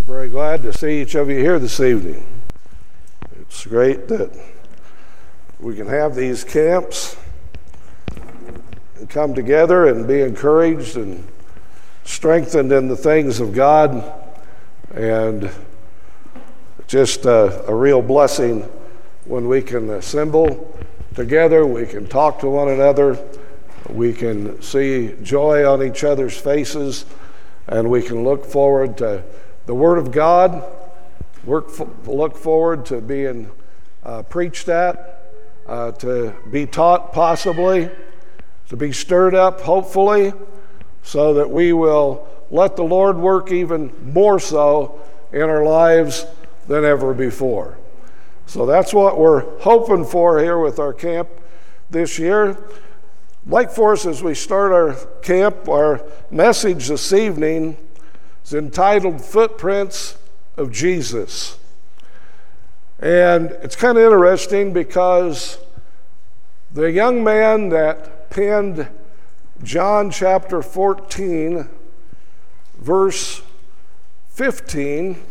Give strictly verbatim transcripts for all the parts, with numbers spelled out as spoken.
Very glad to see each of you here this evening. It's great that we can have these camps and come together and be encouraged and strengthened in the things of God, and just a, a real blessing when we can assemble together, we can talk to one another, we can see joy on each other's faces, and we can look forward to the Word of God, work, look forward to being uh, preached at, uh, to be taught possibly, to be stirred up hopefully, so that we will let the Lord work even more so in our lives than ever before. So that's what we're hoping for here with our camp this year. I'd like for us, as we start our camp, our message this evening is entitled Footprints of Jesus. And it's kind of interesting because the young man that penned John chapter fourteen, verse fifteen,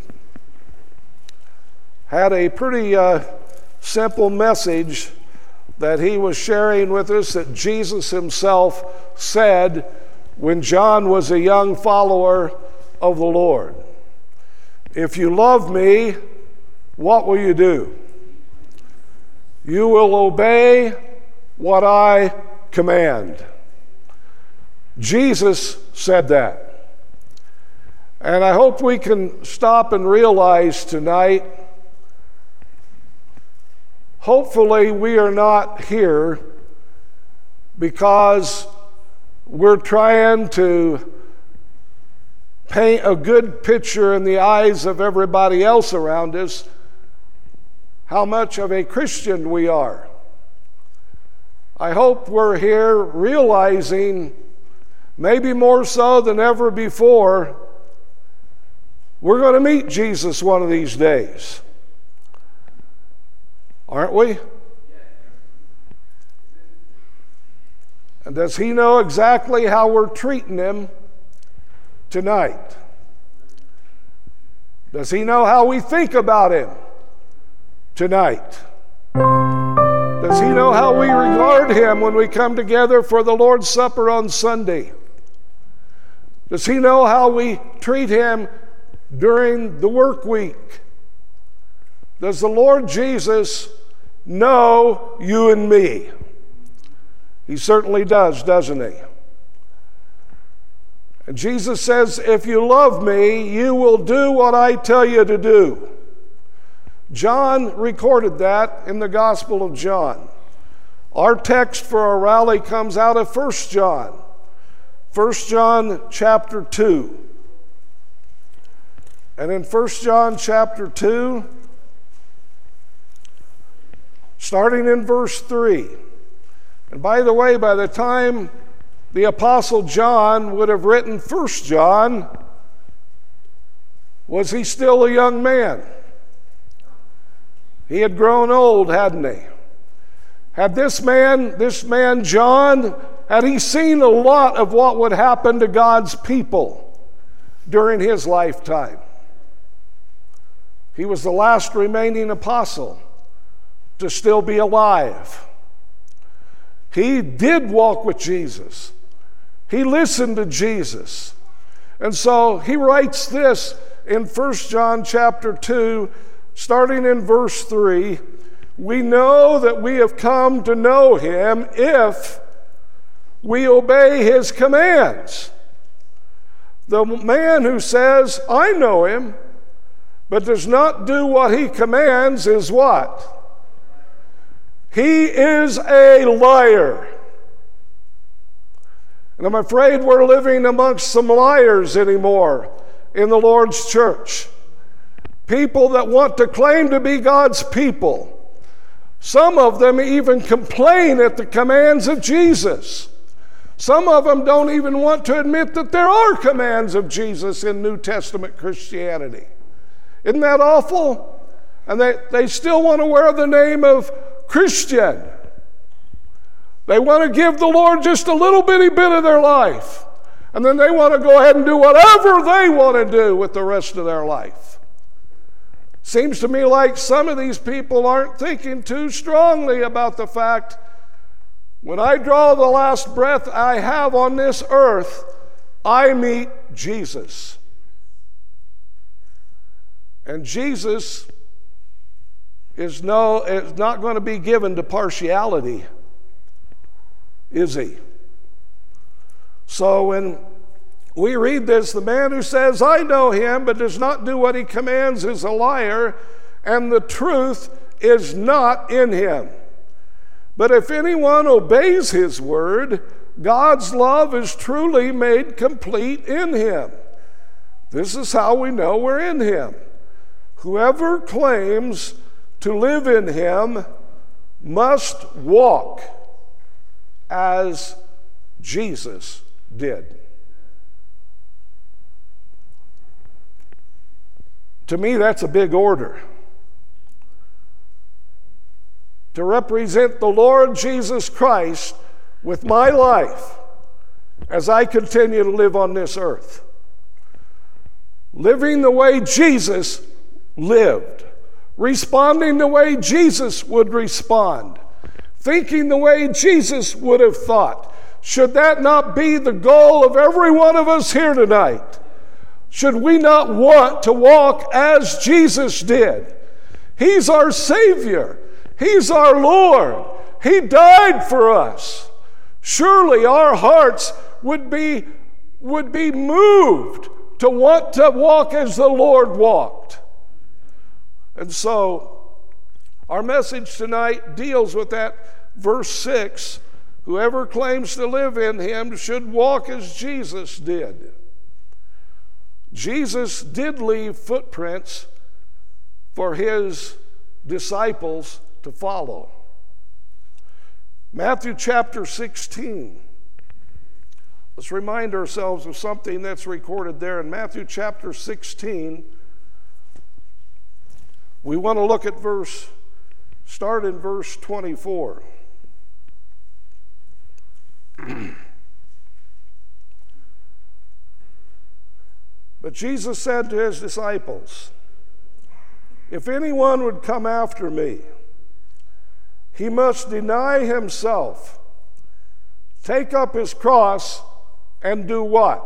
had a pretty uh, simple message that he was sharing with us that Jesus himself said when John was a young follower of the Lord. If you love me, what will you do? You will obey what I command. Jesus said that. And I hope we can stop and realize tonight, hopefully we are not here because we're trying to paint a good picture in the eyes of everybody else around us how much of a Christian we are. I hope we're here realizing, maybe more so than ever before, we're going to meet Jesus one of these days. Aren't we? And does he know exactly how we're treating him tonight? Does he know how we think about him tonight? Does he know how we regard him when we come together for the Lord's Supper on Sunday? Does he know how we treat him during the work week? Does the Lord Jesus know you and me? He certainly does, doesn't he? And Jesus says, if you love me, you will do what I tell you to do. John recorded that in the Gospel of John. Our text for our rally comes out of First John. First John chapter two. And in First John chapter two, starting in verse three. And by the way, by the time the Apostle John would have written First John, was he still a young man? He had grown old, hadn't he? Had this man, this man John, had he seen a lot of what would happen to God's people during his lifetime? He was the last remaining apostle to still be alive. He did walk with Jesus. He listened to Jesus. And so he writes this in First John chapter two, starting in verse three, we know that we have come to know him if we obey his commands. The man who says, I know him, but does not do what he commands is what? He is a liar. And I'm afraid we're living amongst some liars anymore in the Lord's church. People that want to claim to be God's people. Some of them even complain at the commands of Jesus. Some of them don't even want to admit that there are commands of Jesus in New Testament Christianity. Isn't that awful? And they, they still want to wear the name of Christian. They want to give the Lord just a little bitty bit of their life. And then they want to go ahead and do whatever they want to do with the rest of their life. Seems to me like some of these people aren't thinking too strongly about the fact, when I draw the last breath I have on this earth, I meet Jesus. And Jesus is, no, is not going to be given to partiality, is he? So when we read this, the man who says, I know him, but does not do what he commands is a liar, and the truth is not in him. But if anyone obeys his word, God's love is truly made complete in him. This is how we know we're in him. Whoever claims to live in him must walk as Jesus did. To me, that's a big order. To represent the Lord Jesus Christ with my life as I continue to live on this earth. Living the way Jesus lived. Responding the way Jesus would respond. Thinking the way Jesus would have thought. Should that not be the goal of every one of us here tonight? Should we not want to walk as Jesus did? He's our Savior. He's our Lord. He died for us. Surely our hearts would be, would be moved to want to walk as the Lord walked. And so our message tonight deals with that verse six. Whoever claims to live in him should walk as Jesus did. Jesus did leave footprints for his disciples to follow. Matthew chapter sixteen. Let's remind ourselves of something that's recorded there in Matthew chapter sixteen. We want to look at verse, start in verse twenty-four. But Jesus said to his disciples, if anyone would come after me, he must deny himself, take up his cross, and do what?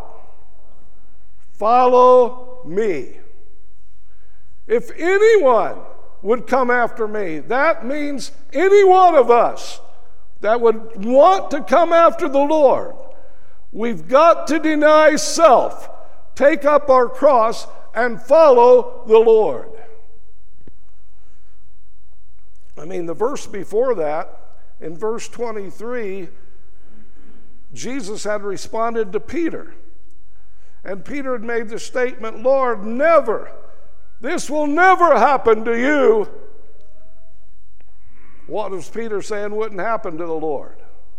Follow me. If anyone would come after me, that means any one of us that would want to come after the Lord, we've got to deny self, take up our cross, and follow the Lord. I mean, the verse before that, in verse twenty-three, Jesus had responded to Peter. And Peter had made the statement, Lord, never, this will never happen to you. What was Peter saying wouldn't happen to the Lord?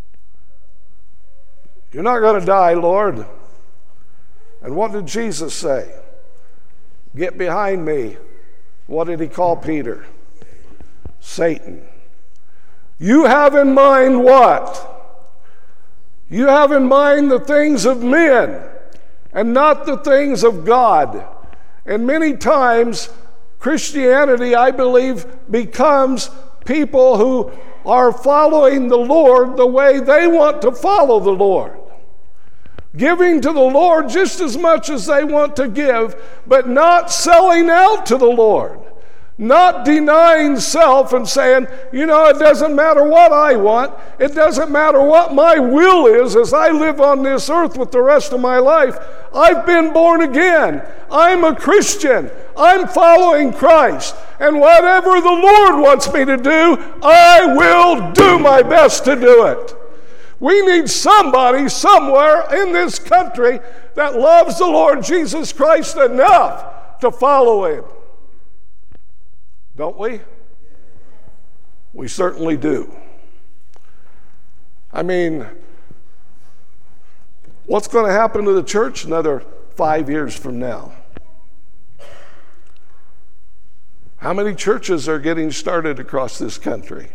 You're not going to die, Lord. And what did Jesus say? Get behind me. What did he call Peter? Satan. You have in mind what? You have in mind the things of men and not the things of God. And many times Christianity, I believe, becomes people who are following the Lord the way they want to follow the Lord. Giving to the Lord just as much as they want to give, but not selling out to the Lord. Not denying self and saying, you know, it doesn't matter what I want. It doesn't matter what my will is as I live on this earth with the rest of my life. I've been born again. I'm a Christian. I'm following Christ. And whatever the Lord wants me to do, I will do my best to do it. We need somebody somewhere in this country that loves the Lord Jesus Christ enough to follow him. Don't we? We certainly do. I mean, what's going to happen to the church another five years from now? How many churches are getting started across this country?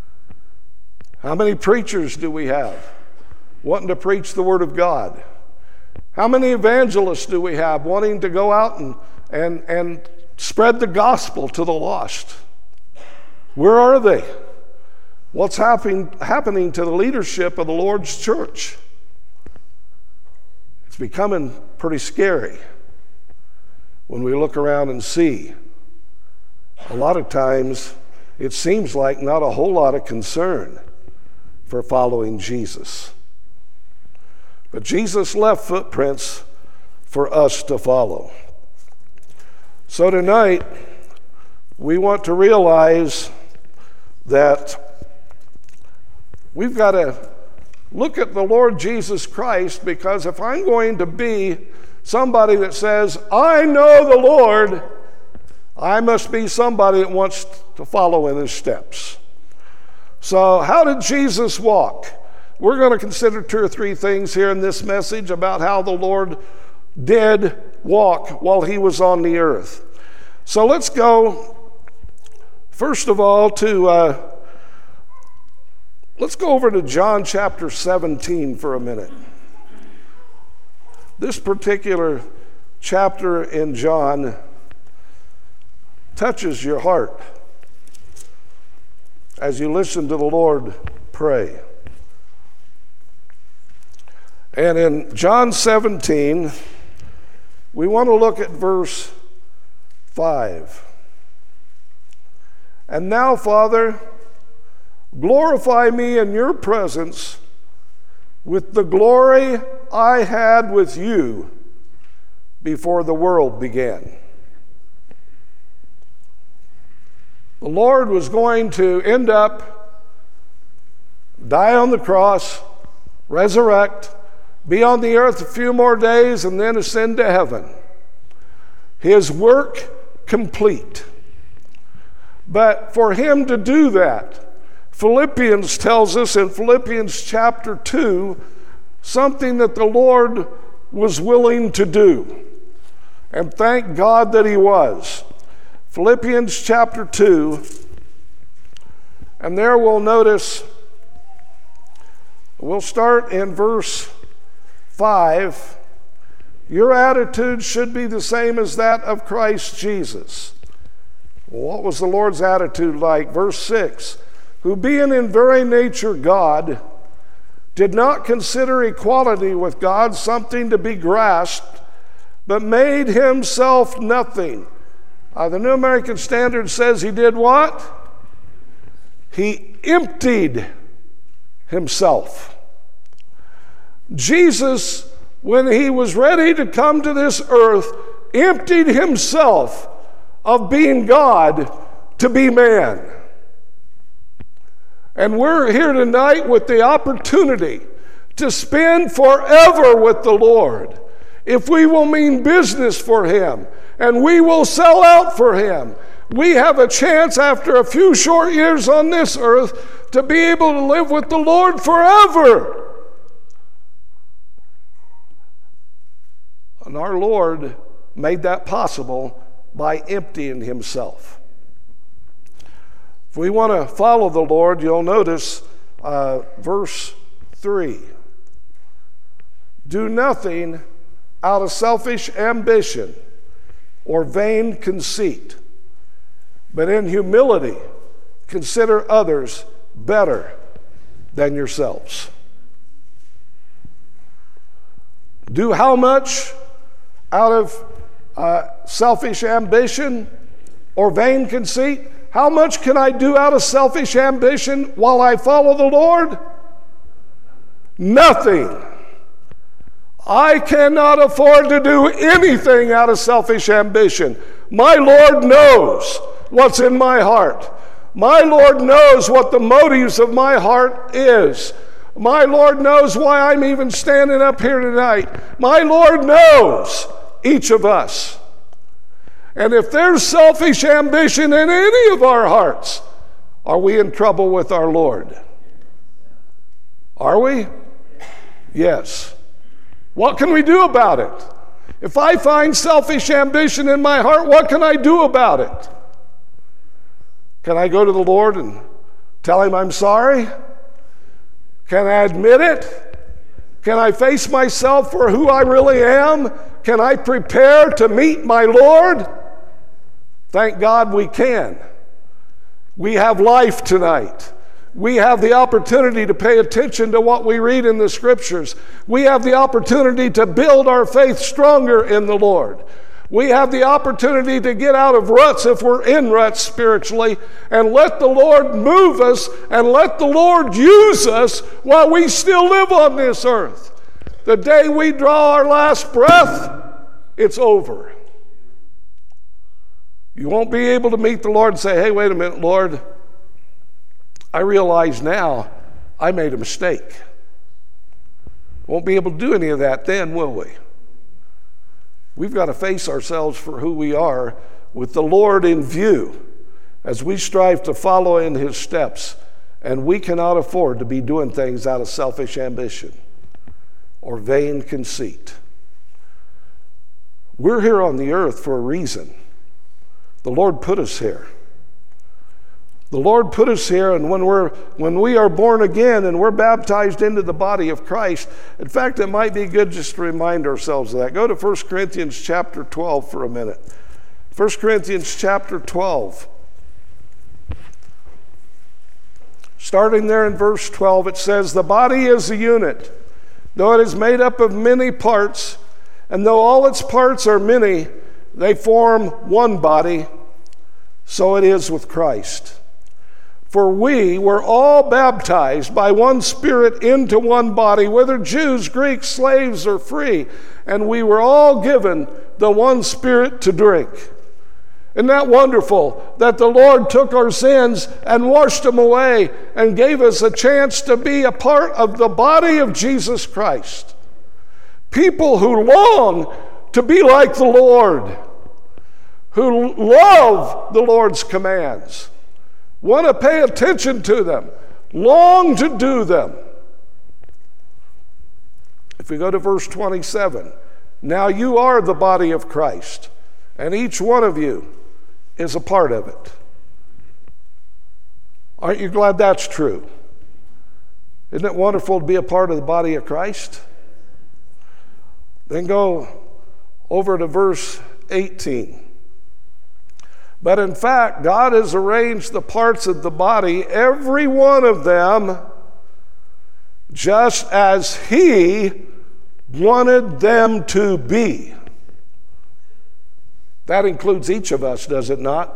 How many preachers do we have wanting to preach the Word of God? How many evangelists do we have wanting to go out and, and, and spread the gospel to the lost? Where are they? What's happening, happening to the leadership of the Lord's church? It's becoming pretty scary when we look around and see. A lot of times, it seems like not a whole lot of concern for following Jesus. But Jesus left footprints for us to follow. So tonight, we want to realize that we've got to look at the Lord Jesus Christ, because if I'm going to be somebody that says, I know the Lord, I must be somebody that wants to follow in his steps. So how did Jesus walk? We're going to consider two or three things here in this message about how the Lord did walk while he was on the earth. So let's go, first of all, to, uh, let's go over to John chapter seventeen for a minute. This particular chapter in John touches your heart as you listen to the Lord pray. And in John seventeen, we want to look at verse five. And now, Father, glorify me in your presence with the glory I had with you before the world began. The Lord was going to end up, die on the cross, resurrect, be on the earth a few more days, and then ascend to heaven. His work complete. But for him to do that, Philippians tells us in Philippians chapter two, something that the Lord was willing to do. And thank God that he was. Philippians chapter two, and there we'll notice, we'll start in verse five. Your attitude should be the same as that of Christ Jesus. Well, what was the Lord's attitude like? Verse six, who being in very nature God, did not consider equality with God something to be grasped, but made himself nothing. Uh, the New American Standard says he did what? He emptied himself. Jesus, when he was ready to come to this earth, emptied himself of being God to be man. And we're here tonight with the opportunity to spend forever with the Lord. If we will mean business for him, and we will sell out for him, we have a chance after a few short years on this earth to be able to live with the Lord forever. And our Lord made that possible by emptying himself. If we want to follow the Lord, you'll notice uh, verse three. Do nothing out of selfish ambition or vain conceit, but in humility consider others better than yourselves. Do how much out of uh, selfish ambition or vain conceit? How much can I do out of selfish ambition while I follow the Lord? Nothing. I cannot afford to do anything out of selfish ambition. My Lord knows what's in my heart. My Lord knows what the motives of my heart is. My Lord knows why I'm even standing up here tonight. My Lord knows each of us. And if there's selfish ambition in any of our hearts, are we in trouble with our Lord? Are we? Yes. What can we do about it? If I find selfish ambition in my heart, what can I do about it? Can I go to the Lord and tell him I'm sorry? Can I admit it? Can I face myself for who I really am? Can I prepare to meet my Lord? Thank God we can. We have life tonight. We have the opportunity to pay attention to what we read in the Scriptures. We have the opportunity to build our faith stronger in the Lord. We have the opportunity to get out of ruts if we're in ruts spiritually and let the Lord move us and let the Lord use us while we still live on this earth. The day we draw our last breath, it's over. You won't be able to meet the Lord and say, hey, wait a minute, Lord, I realize now I made a mistake. Won't be able to do any of that then, will we? We've got to face ourselves for who we are with the Lord in view as we strive to follow in His steps. And we cannot afford to be doing things out of selfish ambition or vain conceit. We're here on the earth for a reason. The Lord put us here. The Lord put us here, and when we're when we are born again and we're baptized into the body of Christ, in fact, it might be good just to remind ourselves of that. Go to First Corinthians chapter twelve for a minute. First Corinthians chapter twelve. Starting there in verse twelve, it says, the body is a unit, though it is made up of many parts, and though all its parts are many, they form one body, so it is with Christ. For we were all baptized by one Spirit into one body, whether Jews, Greeks, slaves, or free, and we were all given the one Spirit to drink. Isn't that wonderful that the Lord took our sins and washed them away and gave us a chance to be a part of the body of Jesus Christ? People who long to be like the Lord, who love the Lord's commands, want to pay attention to them, long to do them. If we go to verse twenty-seven, now you are the body of Christ, and each one of you is a part of it. Aren't you glad that's true? Isn't it wonderful to be a part of the body of Christ? Then go over to verse eighteen. But in fact, God has arranged the parts of the body, every one of them, just as He wanted them to be. That includes each of us, does it not?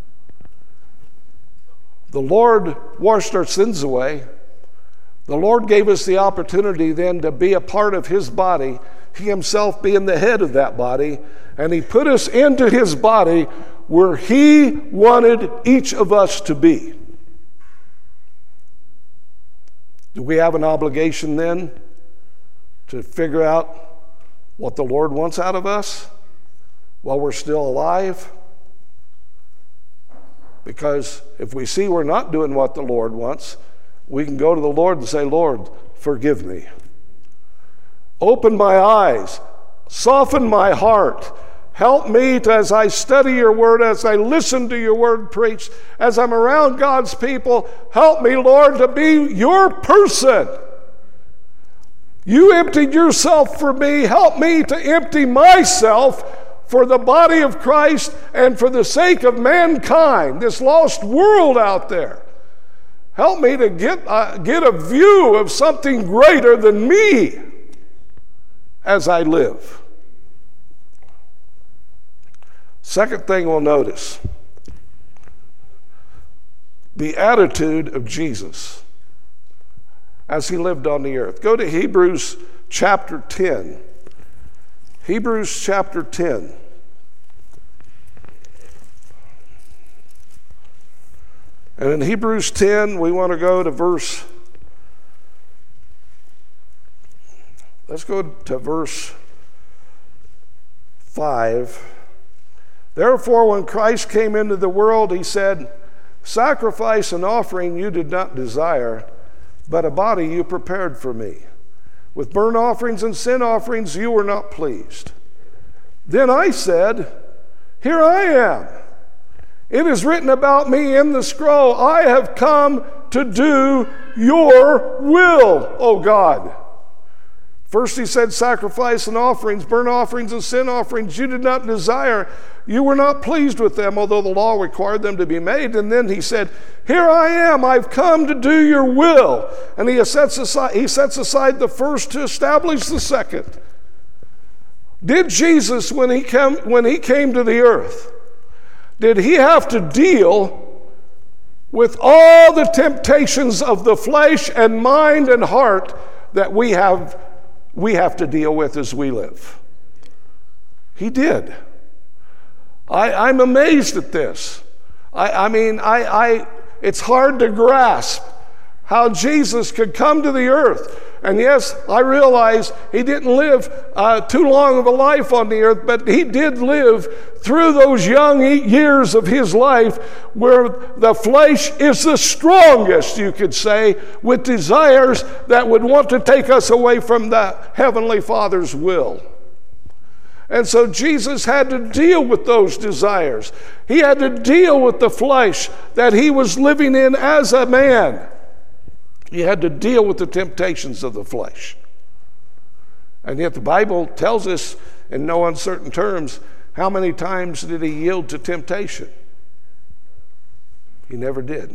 The Lord washed our sins away. The Lord gave us the opportunity then to be a part of His body, He Himself being the head of that body, and He put us into His body where He wanted each of us to be. Do we have an obligation then to figure out what the Lord wants out of us while we're still alive? Because if we see we're not doing what the Lord wants, we can go to the Lord and say, Lord, forgive me. Open my eyes, soften my heart. Help me to, as I study your word, as I listen to your word preached, as I'm around God's people, help me, Lord, to be your person. You emptied yourself for me. Help me to empty myself for the body of Christ and for the sake of mankind, this lost world out there. Help me to get, uh, get a view of something greater than me as I live. Second thing we'll notice, the attitude of Jesus as He lived on the earth. Go to Hebrews chapter ten. Hebrews chapter ten. And in Hebrews ten, we want to go to verse, let's go to verse five. Therefore, when Christ came into the world, He said, sacrifice and offering you did not desire, but a body you prepared for me. With burnt offerings and sin offerings you were not pleased. Then I said, here I am. It is written about me in the scroll, I have come to do your will, O God. First he said, sacrifice and offerings, burnt offerings and sin offerings, you did not desire. You were not pleased with them, although the law required them to be made. And then he said, here I am, I've come to do your will. And he sets aside, he sets aside the first to establish the second. Did Jesus, when he came, when he came to the earth, did he have to deal with all the temptations of the flesh and mind and heart that we have we have to deal with as we live? He did. I, I'm amazed at this. I, I mean, I, I, it's hard to grasp how Jesus could come to the earth. And yes, I realize he didn't live uh, too long of a life on the earth, but he did live through those young years of his life where the flesh is the strongest, you could say, with desires that would want to take us away from the Heavenly Father's will. And so Jesus had to deal with those desires. He had to deal with the flesh that he was living in as a man. He had to deal with the temptations of the flesh. And yet the Bible tells us in no uncertain terms, how many times did he yield to temptation? He never did.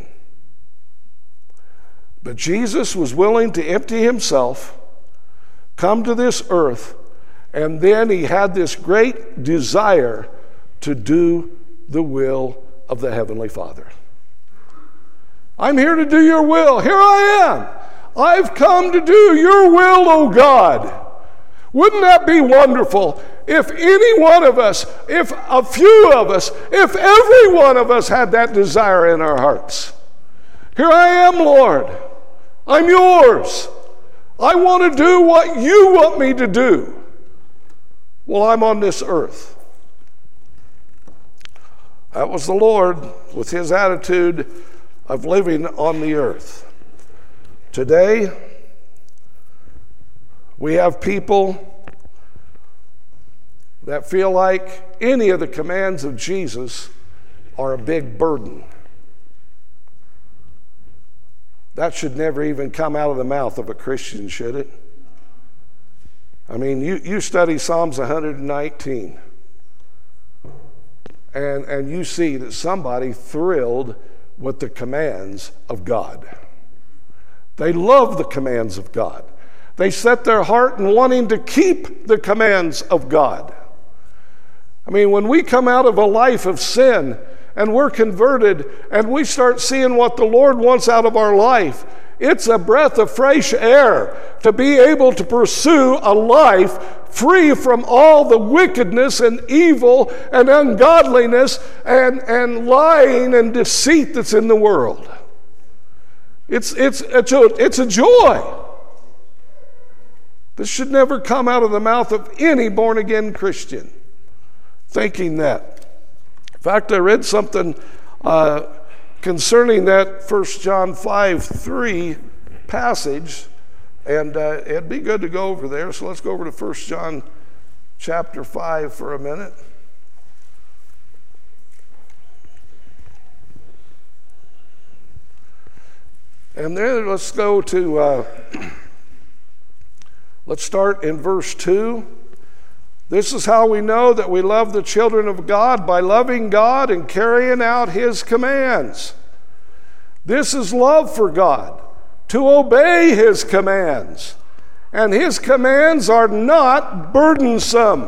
But Jesus was willing to empty himself, come to this earth, and then he had this great desire to do the will of the Heavenly Father. I'm here to do your will. Here I am. I've come to do your will, O God. Wouldn't that be wonderful if any one of us, if a few of us, if every one of us had that desire in our hearts? Here I am, Lord. I'm yours. I want to do what you want me to do while I'm on this earth. That was the Lord with his attitude of living on the earth. Today, we have people that feel like any of the commands of Jesus are a big burden. That should never even come out of the mouth of a Christian, should it? I mean, you, you study Psalms one hundred nineteen, and, and you see that somebody thrilled with the commands of God. They love the commands of God. They set their heart in wanting to keep the commands of God. I mean, when we come out of a life of sin and we're converted and we start seeing what the Lord wants out of our life, it's a breath of fresh air to be able to pursue a life free from all the wickedness and evil and ungodliness and, and lying and deceit that's in the world. It's, it's, it's, a, it's a joy. This should never come out of the mouth of any born-again Christian, thinking that. In fact, I read something uh, concerning that First John five three passage, and uh, it'd be good to go over there. So let's go over to First John chapter five for a minute. And then let's go to, uh, let's start in verse two. This is how we know that we love the children of God, by loving God and carrying out his commands. This is love for God, to obey his commands. And his commands are not burdensome.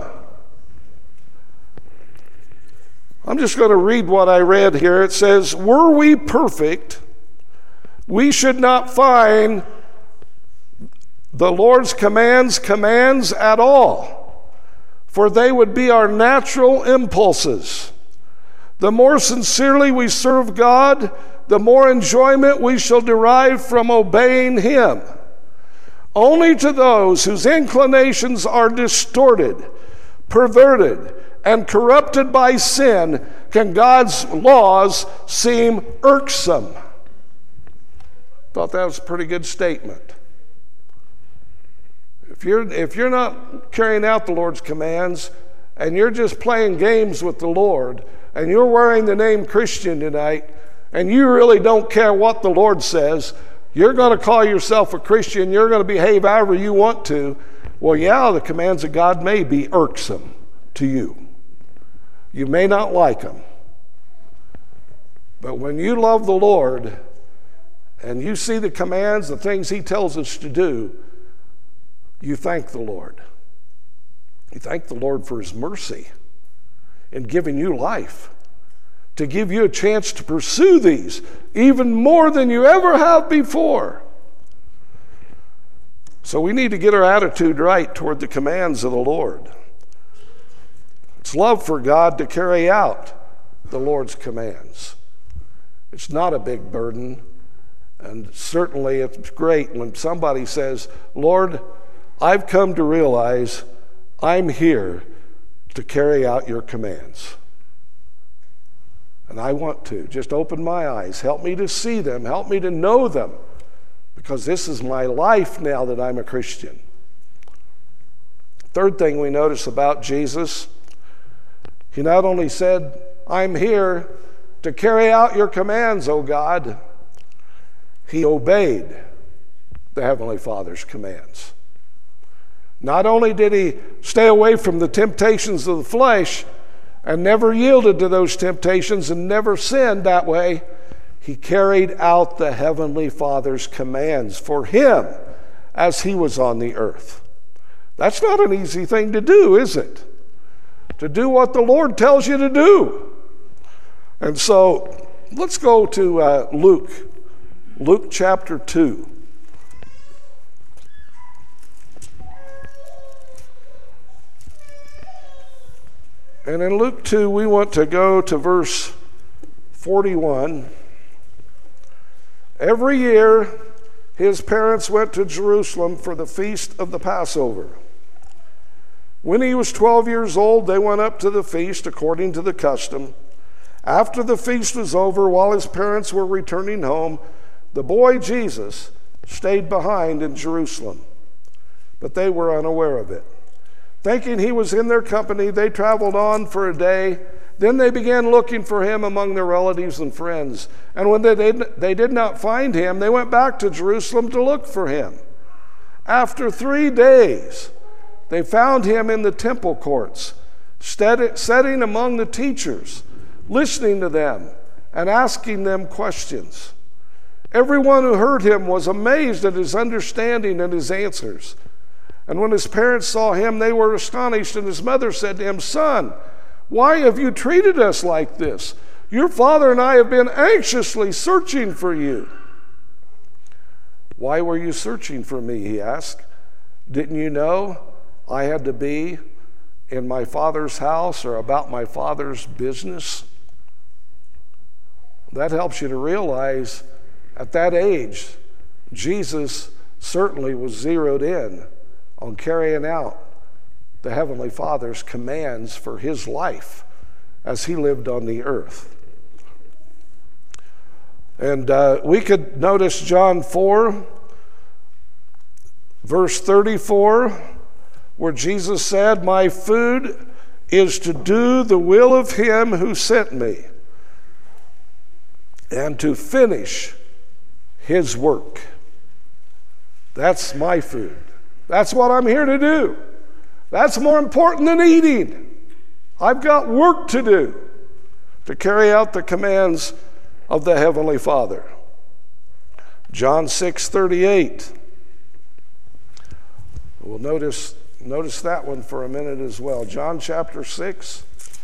I'm just going to read what I read here. It says, were we perfect, we should not find the Lord's commands commands at all, for they would be our natural impulses. The more sincerely we serve God, the more enjoyment we shall derive from obeying him. Only to those whose inclinations are distorted, perverted, and corrupted by sin can God's laws seem irksome. Thought that was a pretty good statement. If you're, if you're not carrying out the Lord's commands and you're just playing games with the Lord and you're wearing the name Christian tonight and you really don't care what the Lord says, you're going to call yourself a Christian, you're going to behave however you want to, Well, yeah, the commands of God may be irksome to you. You may not like them. But when you love the Lord and you see the commands, the things he tells us to do, you thank the Lord. You thank the Lord for his mercy in giving you life, to give you a chance to pursue these even more than you ever have before. So we need to get our attitude right toward the commands of the Lord. It's love for God to carry out the Lord's commands. It's not a big burden, and certainly it's great when somebody says, Lord, I've come to realize I'm here to carry out your commands. And I want to. Just open my eyes. Help me to see them. Help me to know them. Because this is my life now that I'm a Christian. Third thing we notice about Jesus, he not only said, I'm here to carry out your commands, O God. He obeyed the Heavenly Father's commands. Not only did he stay away from the temptations of the flesh and never yielded to those temptations and never sinned that way, he carried out the Heavenly Father's commands for him as he was on the earth. That's not an easy thing to do, is it? To do what the Lord tells you to do. And so let's go to uh, Luke, Luke chapter two. And in Luke two, we want to go to verse forty-one. Every year, his parents went to Jerusalem for the feast of the Passover. When he was twelve years old, they went up to the feast according to the custom. After the feast was over, while his parents were returning home, the boy Jesus stayed behind in Jerusalem, but they were unaware of it. Thinking he was in their company, they traveled on for a day. Then they began looking for him among their relatives and friends. And when they did, they did not find him, they went back to Jerusalem to look for him. After three days, they found him in the temple courts, sitting among the teachers, listening to them and asking them questions. Everyone who heard him was amazed at his understanding and his answers. And when his parents saw him, they were astonished, and his mother said to him, Son, why have you treated us like this? Your father and I have been anxiously searching for you. Why were you searching for me? He asked. Didn't you know I had to be in my father's house or about my father's business? That helps you to realize at that age, Jesus certainly was zeroed in on carrying out the Heavenly Father's commands for his life as he lived on the earth. And uh, we could notice John four, verse thirty-four, where Jesus said, My food is to do the will of him who sent me and to finish his work. That's my food. That's what I'm here to do. That's more important than eating. I've got work to do to carry out the commands of the Heavenly Father. John six thirty-eight. We'll notice, notice that one for a minute as well. John chapter six.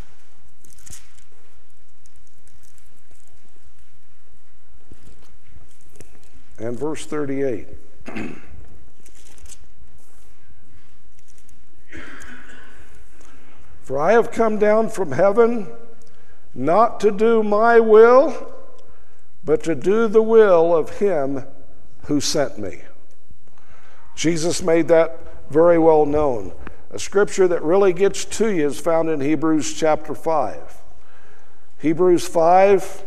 And verse thirty-eight. For I have come down from heaven not to do my will, but to do the will of him who sent me. Jesus made that very well known. A scripture that really gets to you is found in Hebrews chapter five. Hebrews five.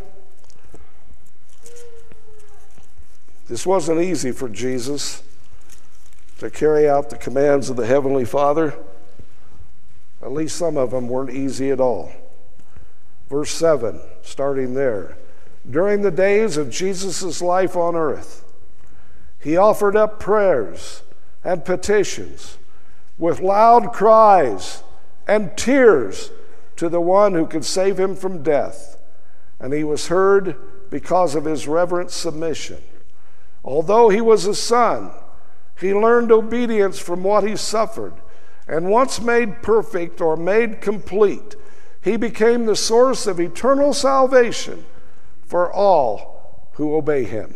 This wasn't easy for Jesus to carry out the commands of the Heavenly Father. At least some of them weren't easy at all. Verse seven, starting there. During the days of Jesus' life on earth, he offered up prayers and petitions with loud cries and tears to the one who could save him from death, and he was heard because of his reverent submission. Although he was a son, he learned obedience from what he suffered, and once made perfect or made complete, he became the source of eternal salvation for all who obey him.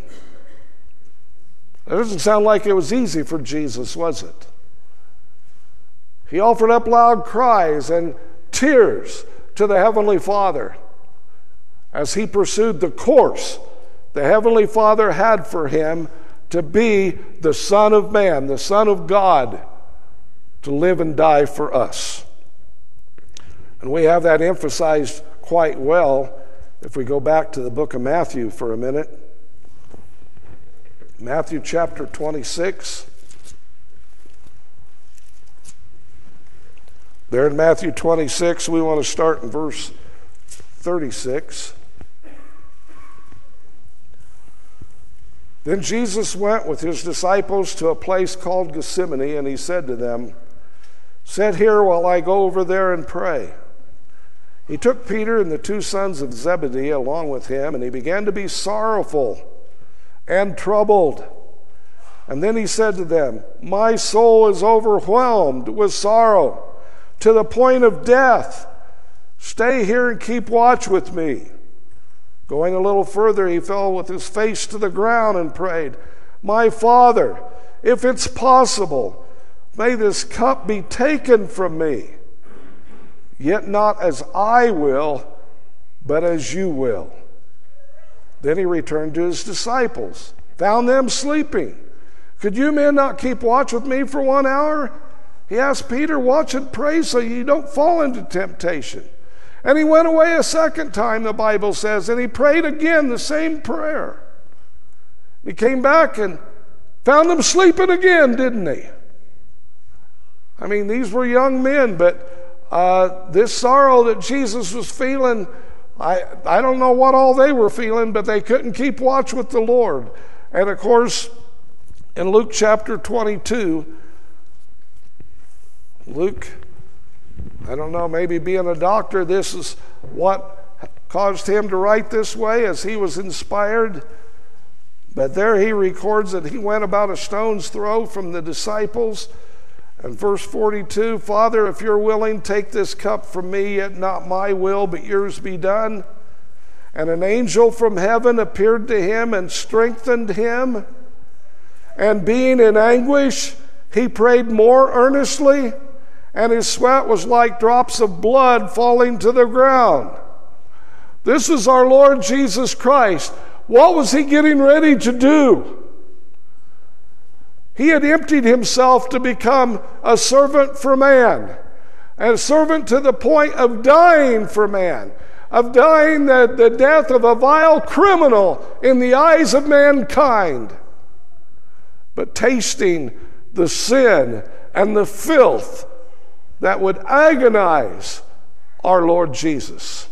It doesn't sound like it was easy for Jesus, was it? He offered up loud cries and tears to the Heavenly Father as he pursued the course the Heavenly Father had for him to be the Son of Man, the Son of God, to live and die for us. And we have that emphasized quite well if we go back to the book of Matthew for a minute. Matthew chapter twenty-six. There in Matthew twenty-six, we want to start in verse thirty-six. Then Jesus went with his disciples to a place called Gethsemane, and he said to them, "Sit here while I go over there and pray." He took Peter and the two sons of Zebedee along with him, and he began to be sorrowful and troubled. And then he said to them, "My soul is overwhelmed with sorrow to the point of death. Stay here and keep watch with me." Going a little further, he fell with his face to the ground and prayed, "My Father, if it's possible, may this cup be taken from me. Yet not as I will, but as you will." Then he returned to his disciples, found them sleeping. "Could you men not keep watch with me for one hour?" He asked Peter, "Watch and pray so you don't fall into temptation." And he went away a second time, the Bible says, and he prayed again the same prayer. He came back and found them sleeping again, didn't he? I mean, these were young men, but uh, this sorrow that Jesus was feeling, I, I don't know what all they were feeling, but they couldn't keep watch with the Lord. And of course, in Luke chapter twenty-two, Luke, I don't know, maybe being a doctor, this is what caused him to write this way as he was inspired. But there he records that he went about a stone's throw from the disciples. And verse forty-two, "Father, if you're willing, take this cup from me, yet not my will, but yours be done." And an angel from heaven appeared to him and strengthened him. And being in anguish, he prayed more earnestly, and his sweat was like drops of blood falling to the ground. This is our Lord Jesus Christ. What was he getting ready to do? He had emptied himself to become a servant for man, and a servant to the point of dying for man, of dying the, the death of a vile criminal in the eyes of mankind, but tasting the sin and the filth that would agonize our Lord Jesus.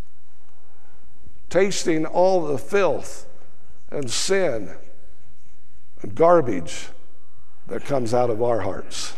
Tasting all the filth and sin and garbage that comes out of our hearts.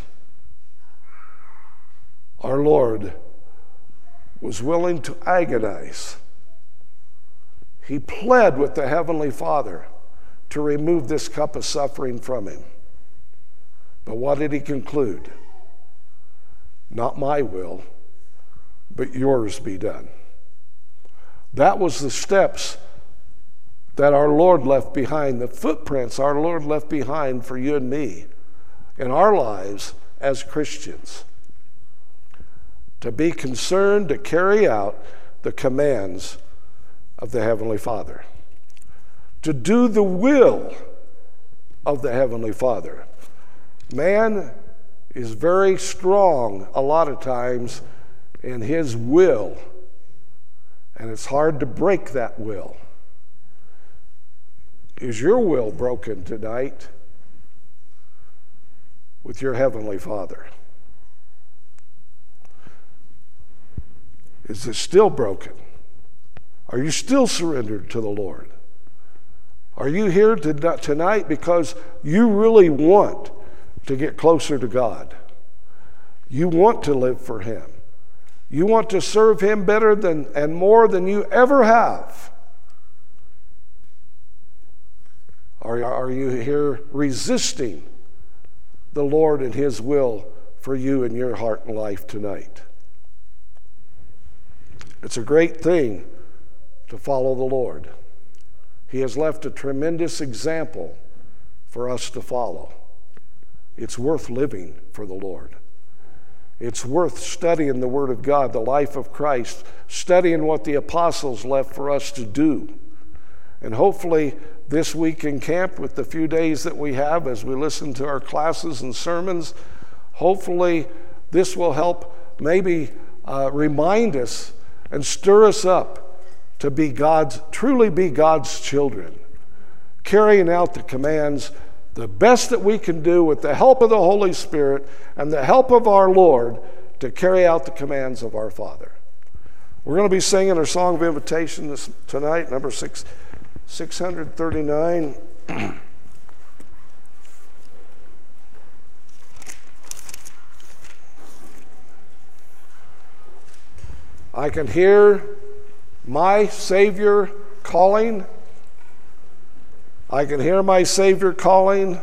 Our Lord was willing to agonize. He pled with the Heavenly Father to remove this cup of suffering from him. But what did he conclude? Not my will, but yours be done. That was the steps that our Lord left behind, the footprints our Lord left behind for you and me in our lives as Christians. To be concerned to carry out the commands of the Heavenly Father. To do the will of the Heavenly Father. Man is very strong a lot of times in his will, and it's hard to break that will. Is your will broken tonight with your Heavenly Father? Is it still broken? Are you still surrendered to the Lord? Are you here to, tonight because you really want to get closer to God? You want to live for him. You want to serve him better than and more than you ever have. Are, are you here resisting the Lord and his will for you in your heart and life tonight? It's a great thing to follow the Lord. He has left a tremendous example for us to follow. It's worth living for the Lord. It's worth studying the Word of God, the life of Christ, studying what the apostles left for us to do. And hopefully this week in camp, with the few days that we have as we listen to our classes and sermons, hopefully this will help maybe uh, remind us and stir us up to be God's, truly be God's children, carrying out the commands the best that we can do with the help of the Holy Spirit and the help of our Lord to carry out the commands of our Father. We're going to be singing our song of invitation this, tonight, number six, six thirty-nine. I can hear my Savior calling. I can hear my Savior calling.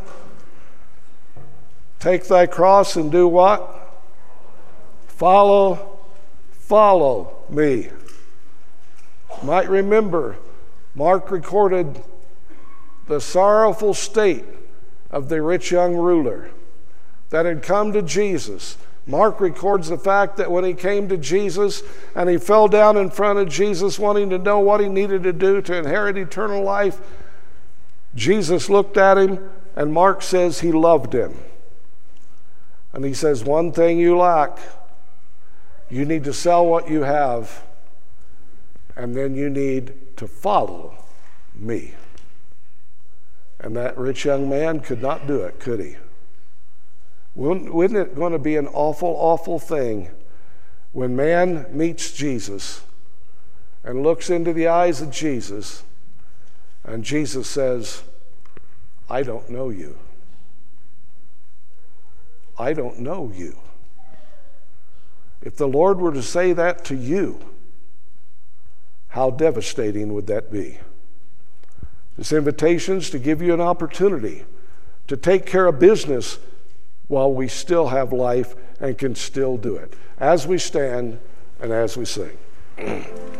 Take thy cross and do what? Follow, follow me. You might remember, Mark recorded the sorrowful state of the rich young ruler that had come to Jesus. Mark records the fact that when he came to Jesus and he fell down in front of Jesus wanting to know what he needed to do to inherit eternal life, Jesus looked at him, and Mark says he loved him. And he says, one thing you lack, you need to sell what you have, and then you need to follow me. And that rich young man could not do it, could he? Wouldn't it going to be an awful, awful thing when man meets Jesus and looks into the eyes of Jesus, and Jesus says, I don't know you. I don't know you. If the Lord were to say that to you, how devastating would that be? This invitation is to give you an opportunity to take care of business while we still have life and can still do it, as we stand and as we sing.